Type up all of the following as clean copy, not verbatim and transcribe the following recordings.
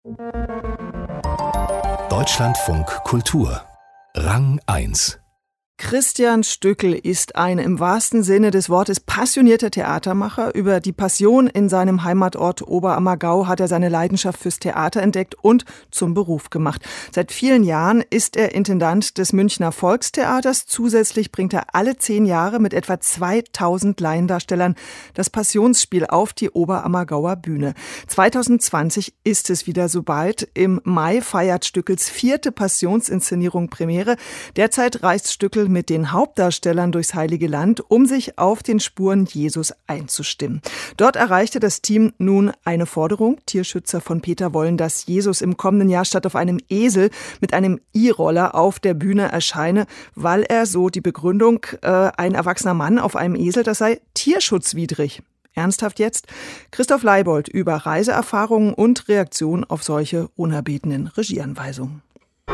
Deutschlandfunk Kultur Rang 1. Christian Stückel ist ein im wahrsten Sinne des Wortes passionierter Theatermacher. Über die Passion in seinem Heimatort Oberammergau hat er seine Leidenschaft fürs Theater entdeckt und zum Beruf gemacht. Seit vielen Jahren ist er Intendant des Münchner Volkstheaters. Zusätzlich bringt er alle 10 Jahre mit etwa 2000 Laiendarstellern das Passionsspiel auf die Oberammergauer Bühne. 2020 ist es wieder soweit. Im Mai feiert Stückels 4. Passionsinszenierung Premiere. Derzeit reist Stückel mit den Hauptdarstellern durchs Heilige Land, um sich auf den Spuren Jesus einzustimmen. Dort erreichte das Team nun eine Forderung. Tierschützer von Peter wollen, dass Jesus im kommenden Jahr statt auf einem Esel mit einem E-Roller auf der Bühne erscheine, weil er, so die Begründung, ein erwachsener Mann auf einem Esel, das sei tierschutzwidrig. Ernsthaft jetzt? Christoph Leibold über Reiseerfahrungen und Reaktionen auf solche unerbetenen Regieanweisungen.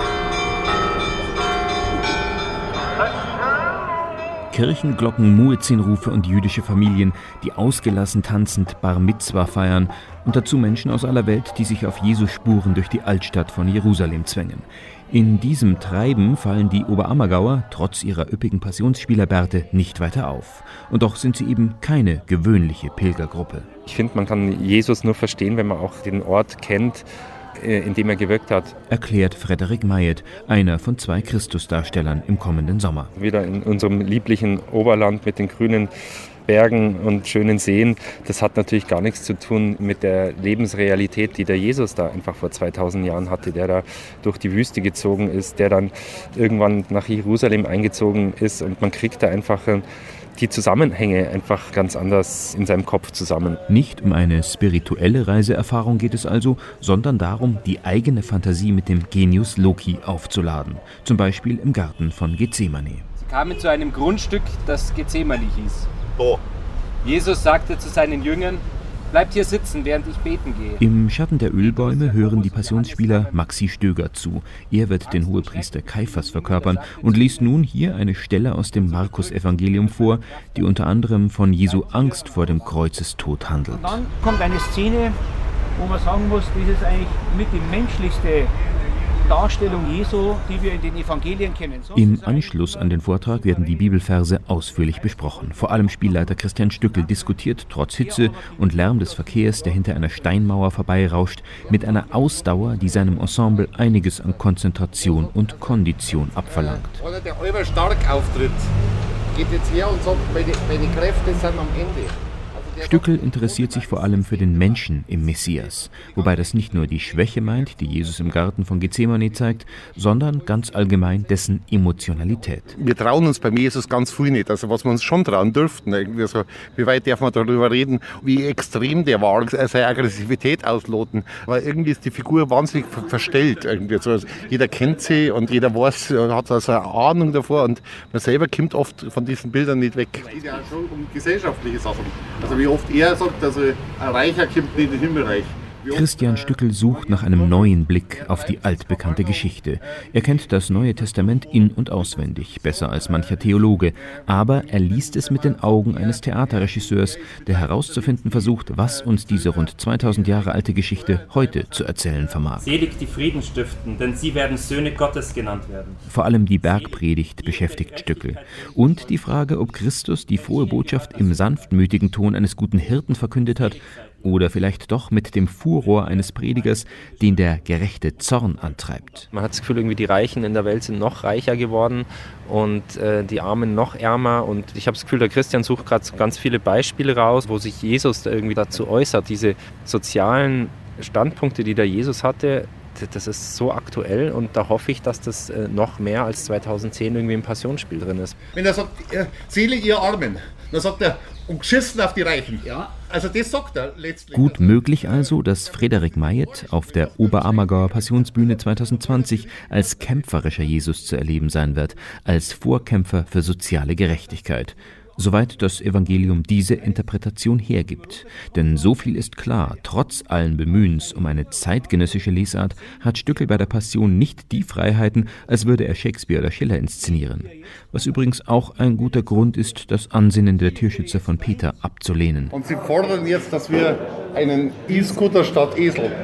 Kirchenglocken, Muezzinrufe und jüdische Familien, die ausgelassen tanzend Bar Mitzwa feiern und dazu Menschen aus aller Welt, die sich auf Jesu Spuren durch die Altstadt von Jerusalem zwängen. In diesem Treiben fallen die Oberammergauer, trotz ihrer üppigen Passionsspielerbärte, nicht weiter auf. Und doch sind sie eben keine gewöhnliche Pilgergruppe. Ich finde, man kann Jesus nur verstehen, wenn man auch den Ort kennt, in dem er gewirkt hat. Erklärt Frederik Mayet, einer von 2 Christusdarstellern im kommenden Sommer. Wieder in unserem lieblichen Oberland mit den grünen Bergen und schönen Seen. Das hat natürlich gar nichts zu tun mit der Lebensrealität, die der Jesus da einfach vor 2000 Jahren hatte, der da durch die Wüste gezogen ist, der dann irgendwann nach Jerusalem eingezogen ist und man kriegt da einfach die Zusammenhänge einfach ganz anders in seinem Kopf zusammen. Nicht um eine spirituelle Reiseerfahrung geht es also, sondern darum, die eigene Fantasie mit dem Genius Loci aufzuladen. Zum Beispiel im Garten von Gethsemane. Sie kamen zu einem Grundstück, das Gethsemane hieß. Oh. Jesus sagte zu seinen Jüngern: Bleibt hier sitzen, während ich beten gehe. Im Schatten der Ölbäume hören die Passionsspieler Maxi Stöger zu. Er wird den Hohepriester Kaiphas verkörpern und liest nun hier eine Stelle aus dem Markus-Evangelium vor, die unter anderem von Jesu Angst vor dem Kreuzestod handelt. Und dann kommt eine Szene, wo man sagen muss, das ist eigentlich mit die menschlichste Darstellung Jesu, die wir in den Evangelien kennen. Im Anschluss an den Vortrag werden die Bibelverse ausführlich besprochen. Vor allem Spielleiter Christian Stückel diskutiert trotz Hitze und Lärm des Verkehrs, der hinter einer Steinmauer vorbeirauscht, mit einer Ausdauer, die seinem Ensemble einiges an Konzentration und Kondition abverlangt. Einer, der allweil stark auftritt, geht jetzt her und sagt, meine Kräfte sind am Ende. Stückel interessiert sich vor allem für den Menschen im Messias, wobei das nicht nur die Schwäche meint, die Jesus im Garten von Gethsemane zeigt, sondern ganz allgemein dessen Emotionalität. Wir trauen uns beim Jesus ganz viel nicht, also was wir uns schon trauen dürften. Irgendwie so, wie weit darf man darüber reden, wie extrem der war, seine Aggressivität ausloten, weil irgendwie ist die Figur wahnsinnig verstellt. Irgendwie so. Jeder kennt sie und jeder weiß, hat also eine Ahnung davor und man selber kommt oft von diesen Bildern nicht weg. Es geht ja auch schon um gesellschaftliche Sachen. Also wie oft er sagt, also ein Reicher kommt nicht in den Himmelreich. Christian Stückel sucht nach einem neuen Blick auf die altbekannte Geschichte. Er kennt das Neue Testament in- und auswendig, besser als mancher Theologe. Aber er liest es mit den Augen eines Theaterregisseurs, der herauszufinden versucht, was uns diese rund 2000 Jahre alte Geschichte heute zu erzählen vermag. Selig die Frieden stiften, denn sie werden Söhne Gottes genannt werden. Vor allem die Bergpredigt beschäftigt Stückel. Und die Frage, ob Christus die frohe Botschaft im sanftmütigen Ton eines guten Hirten verkündet hat, oder vielleicht doch mit dem Furor eines Predigers, den der gerechte Zorn antreibt. Man hat das Gefühl, irgendwie die Reichen in der Welt sind noch reicher geworden und die Armen noch ärmer. Und ich habe das Gefühl, der Christian sucht gerade ganz viele Beispiele raus, wo sich Jesus da irgendwie dazu äußert. Diese sozialen Standpunkte, die der Jesus hatte, das ist so aktuell und da hoffe ich, dass das noch mehr als 2010 irgendwie im Passionsspiel drin ist. Wenn er sagt, selig ihr Armen, dann sagt er, und geschissen auf die Reichen. Ja. Also das sagt er letztlich. Gut möglich also, dass Frederik Mayet auf der Oberammergauer Passionsbühne 2020 als kämpferischer Jesus zu erleben sein wird, als Vorkämpfer für soziale Gerechtigkeit. Soweit das Evangelium diese Interpretation hergibt. Denn so viel ist klar, trotz allen Bemühens um eine zeitgenössische Lesart hat Stückel bei der Passion nicht die Freiheiten, als würde er Shakespeare oder Schiller inszenieren. Was übrigens auch ein guter Grund ist, das Ansinnen der Tierschützer von Peter abzulehnen. Und sie fordern jetzt, dass wir einen E-Scooter statt Esel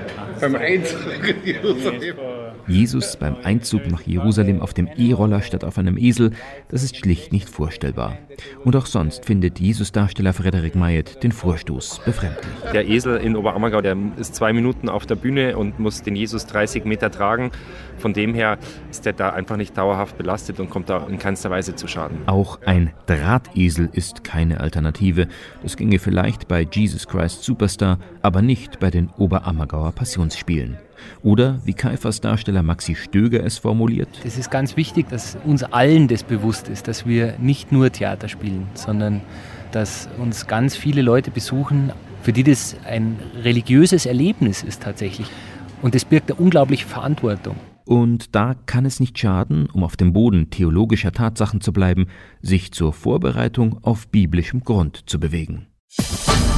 beim Einzug in Jerusalem. Jesus beim Einzug nach Jerusalem auf dem E-Roller statt auf einem Esel, das ist schlicht nicht vorstellbar. Und auch sonst findet Jesus-Darsteller Frederik Mayet den Vorstoß befremdlich. Der Esel in Oberammergau, der ist 2 Minuten auf der Bühne und muss den Jesus 30 Meter tragen. Von dem her ist der da einfach nicht dauerhaft belastet und kommt da in keinster Weise zu Schaden. Auch ein Drahtesel ist keine Alternative. Das ginge vielleicht bei Jesus Christ Superstar, aber nicht bei den Oberammergauer Passionsspielen. Oder, wie Kaifers Darsteller Maxi Stöger es formuliert: Es ist ganz wichtig, dass uns allen das bewusst ist, dass wir nicht nur Theater spielen, sondern dass uns ganz viele Leute besuchen, für die das ein religiöses Erlebnis ist tatsächlich. Und das birgt eine unglaubliche Verantwortung. Und da kann es nicht schaden, um auf dem Boden theologischer Tatsachen zu bleiben, sich zur Vorbereitung auf biblischem Grund zu bewegen.